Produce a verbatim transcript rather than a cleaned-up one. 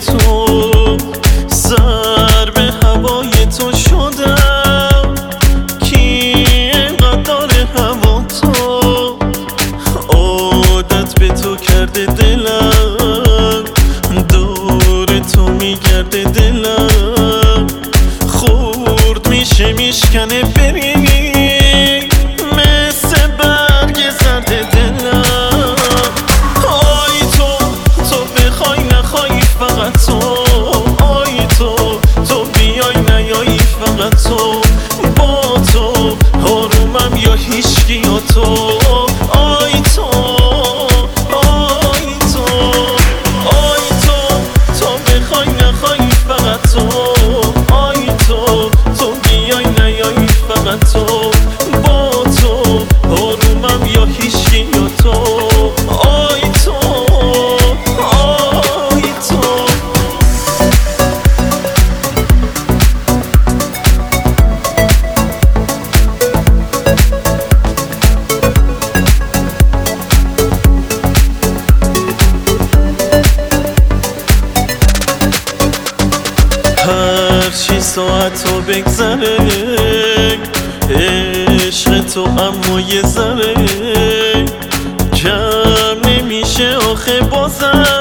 تو، سر به هوای تو شدم. کی اینقدر داره هوا تو، عادت به تو کرده دلم، دور تو میگرده دلم. خورد میشه میشکنه بری مثل برگ زرد دلم. آی تو، تو بخوای نخوای فقط تو، آی تو، تو بیای نیایی فقط تو. با تو آرومم یا هیچکی یا تو. آی تو، آی تو، آی تو، تو بخوای نخوای فقط تو، آی تو، تو بیای نیایی فقط تو. با تو آرومم یا هیچکی یا تو. آی تو، آی تو. هرچی ساعت رو بگذره عشق تو اما یه ذره کم نمیشه آخه بازم.